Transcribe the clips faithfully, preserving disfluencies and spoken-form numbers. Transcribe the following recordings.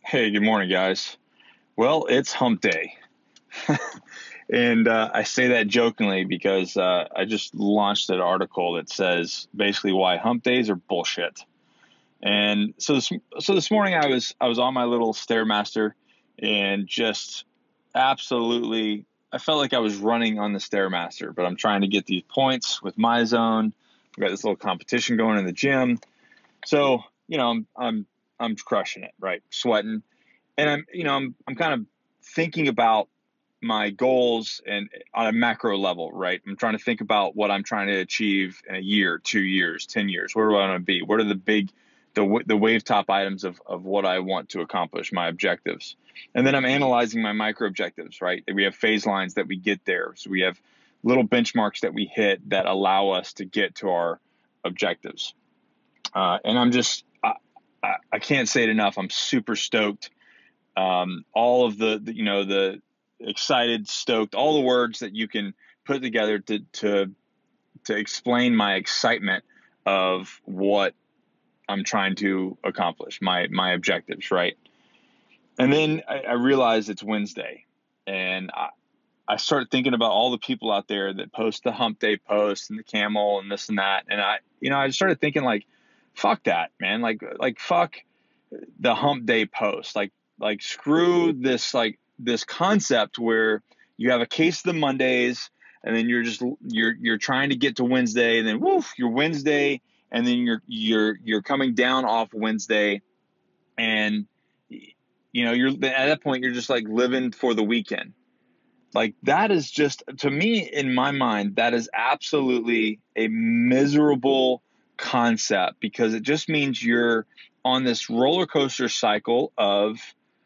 Hey, good morning, guys. Well, it's hump day. And uh, I say that jokingly because uh, I just launched an article that says basically why hump days are bullshit. And so this, so this morning I was I was on my little Stairmaster and just absolutely I felt like I was running on the Stairmaster, but I'm trying to get these points with my zone. I've got this little competition going in the gym. So, you know, I'm I'm I'm crushing it, right? Sweating. And I'm, you know, I'm I'm kind of thinking about my goals and on a macro level, right? I'm trying to think about what I'm trying to achieve in a year, two years, ten years. Where do I want to be? What are the big, the the wave top items of of what I want to accomplish, my objectives? And then I'm analyzing my micro objectives, right? We have phase lines that we get there, so we have little benchmarks that we hit that allow us to get to our objectives. Uh, and I'm just, I, I, I can't say it enough. I'm super stoked. Um, all of the, the, you know, the excited, stoked, all the words that you can put together to, to, to explain my excitement of what I'm trying to accomplish, my, my objectives. Right. And then I, I realized it's Wednesday, and I, I started thinking about all the people out there that post the hump day post and the camel and this and that. And I, you know, I started thinking like, fuck that, man. Like, like fuck the hump day post. Like, like screw this, like this concept where you have a case of the Mondays and then you're just, you're, you're trying to get to Wednesday and then woof, you're Wednesday. And then you're, you're, you're coming down off Wednesday and, you know, you're at that point, you're just like living for the weekend. Like that is just, to me, in my mind, that is absolutely a miserable concept because it just means you're on this roller coaster cycle of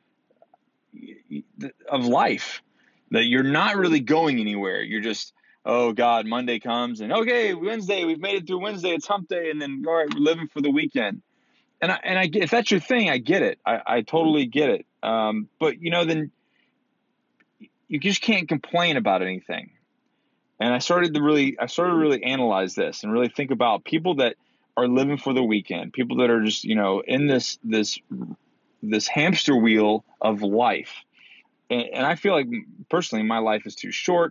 of life, that you're not really going anywhere. You're just, oh God, Monday comes and okay, Wednesday, we've made it through Wednesday, it's hump day, and then all right, we're living for the weekend. And I and I get, if that's your thing, I get it. I, I totally get it. Um, but you know, then you just can't complain about anything. And I started to really, I started to really analyze this and really think about people that are living for the weekend, people that are just, you know, in this, this, this hamster wheel of life. And, and I feel like personally, my life is too short,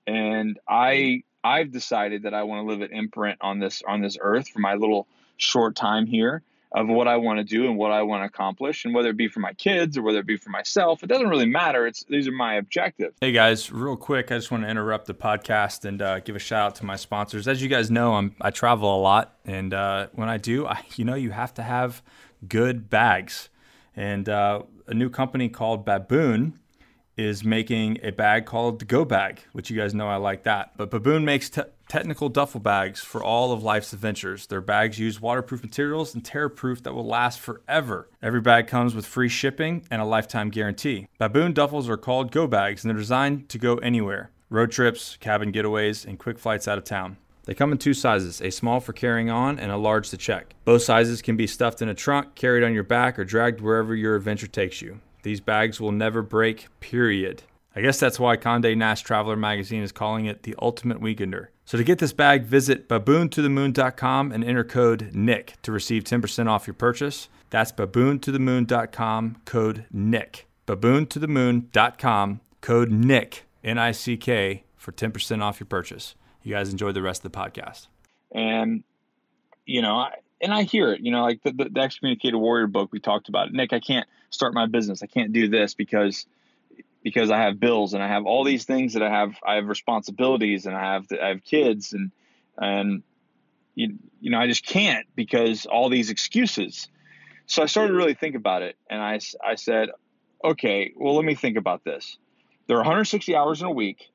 and I, I've decided that I want to live an imprint on this, on this earth for my little short time here of what I want to do and what I want to accomplish, and whether it be for my kids or whether it be for myself, it doesn't really matter. It's, these are my objectives. Hey guys, real quick, I just want to interrupt the podcast and uh, give a shout out to my sponsors. As you guys know, I'm, I travel a lot, and uh, when I do, I, you know, you have to have good bags. And uh, a new company called Baboon is making a bag called the Go Bag, which you guys know I like that. But Baboon makes te- technical duffel bags for all of life's adventures. Their bags use waterproof materials and tear-proof that will last forever. Every bag comes with free shipping and a lifetime guarantee. Baboon duffels are called Go Bags, and they're designed to go anywhere. Road trips, cabin getaways, and quick flights out of town. They come in two sizes, a small for carrying on and a large to check. Both sizes can be stuffed in a trunk, carried on your back, or dragged wherever your adventure takes you. These bags will never break, period. I guess that's why Condé Nast Traveler magazine is calling it the ultimate weekender. So to get this bag, visit baboon to the moon dot com and enter code Nick to receive ten percent off your purchase. That's baboon to the moon dot com, code Nick. baboon to the moon dot com, code Nick, N I C K, for ten percent off your purchase. You guys enjoy the rest of the podcast. And, you know, I, and I hear it, you know, like the, the, the Excommunicated Warrior book, we talked about it. Nick, I can't start my business. I can't do this because, because I have bills and I have all these things that I have, I have responsibilities and I have, I have kids and, and, you, you know, I just can't because all these excuses. So I started to really think about it. And I, I said, okay, well, let me think about this. There are one hundred sixty hours in a week.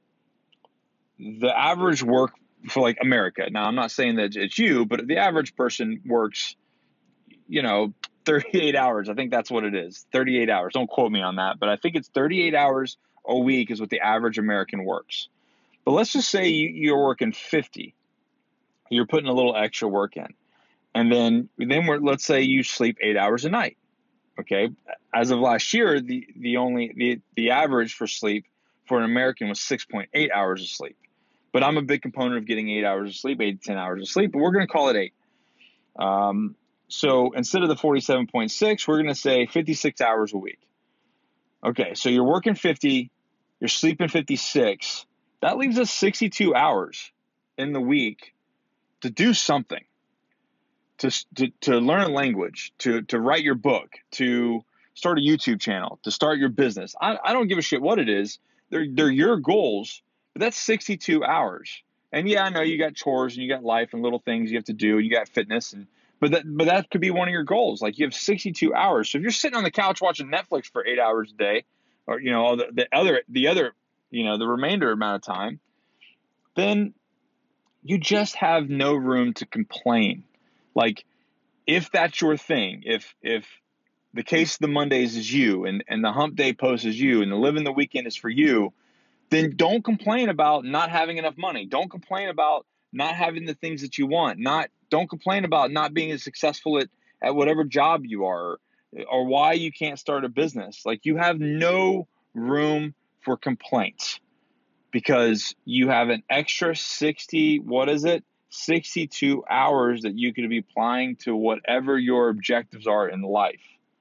The average work for like America. Now, I'm not saying that it's you, but the average person works, you know, thirty-eight hours. I think that's what it is. thirty-eight hours. Don't quote me on that, but I think it's thirty-eight hours a week is what the average American works. But let's just say you, you're working fifty. You're putting a little extra work in. And then, then we're, let's say you sleep eight hours a night. Okay. As of last year, the, the only, the, the average for sleep for an American was six point eight hours of sleep. But I'm a big component of getting eight hours of sleep, eight to ten hours of sleep, but we're going to call it eight. Um, So instead of the forty-seven point six, we're going to say fifty-six hours a week. Okay, so you're working fifty, you're sleeping fifty-six. That leaves us sixty-two hours in the week to do something, to, to, to learn a language, to, to write your book, to start a YouTube channel, to start your business. I, I don't give a shit what it is. They're, they're your goals, but that's sixty-two hours. And yeah, I know you got chores and you got life and little things you have to do. You got fitness, and but that but that could be one of your goals. Like you have sixty-two hours. So if you're sitting on the couch watching Netflix for eight hours a day, or you know the, the other the other you know the remainder amount of time, then you just have no room to complain. Like if that's your thing, if if the case of the Mondays is you, and and the hump day post is you, and the living the weekend is for you, then don't complain about not having enough money. Don't complain about not having the things that you want. Not don't complain about not being as successful at, at whatever job you are, or why you can't start a business. Like you have no room for complaints because you have an extra sixty, what is it? sixty-two hours that you could be applying to whatever your objectives are in life.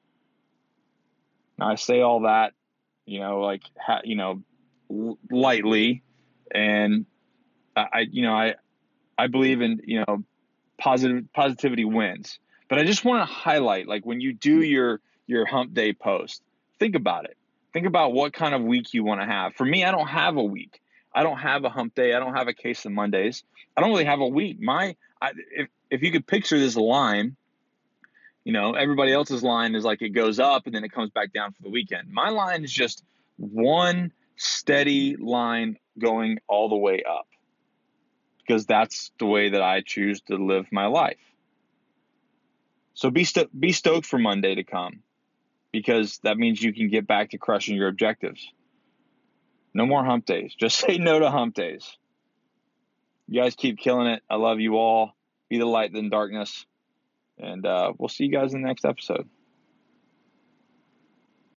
Now I say all that, you know, like, you know, lightly, and I, you know, I, I believe in, you know, positive positivity wins, but I just want to highlight, like when you do your, your hump day post, think about it. Think about what kind of week you want to have. For me, I don't have a week. I don't have a hump day. I don't have a case of Mondays. I don't really have a week. My, I, if, if you could picture this line, you know, everybody else's line is like it goes up and then it comes back down for the weekend. My line is just one steady line going all the way up because that's the way that I choose to live my life. So be sto- be stoked for Monday to come because that means you can get back to crushing your objectives. No more hump days. Just say no to hump days. You guys keep killing it. I love you all. Be the light in darkness. And uh, we'll see you guys in the next episode.